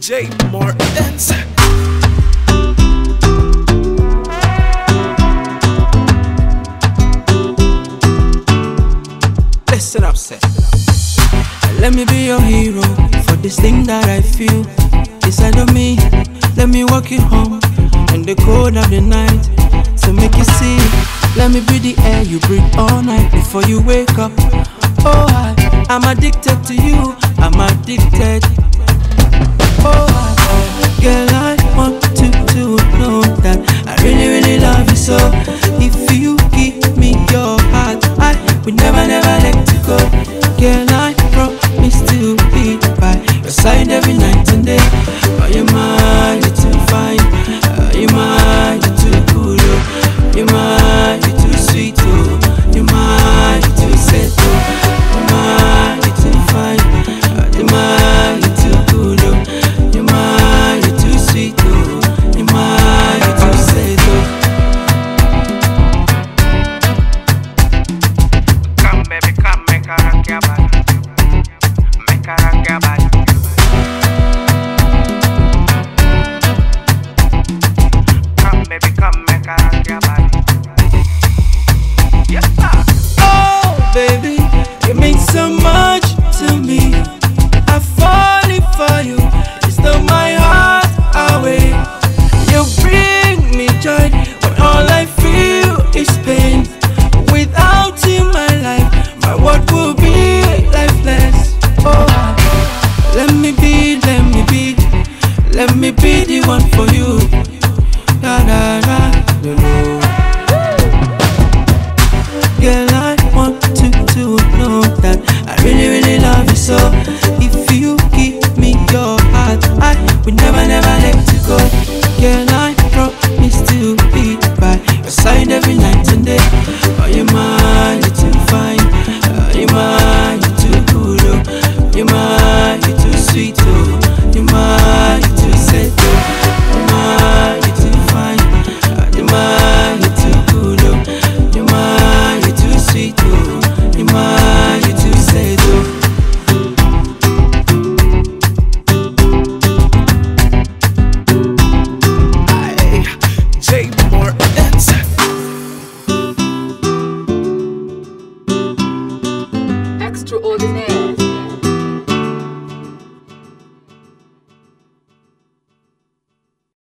DJ Martins. Listen up, say. Let me be your hero for this thing that I feel inside of me. Let me walk you home in the cold of the night, so make you see. Let me be the air you breathe all night before you wake up. Oh, I'm addicted to you, I'm addicted. Oh, girl, I want to know that I really, really love you so.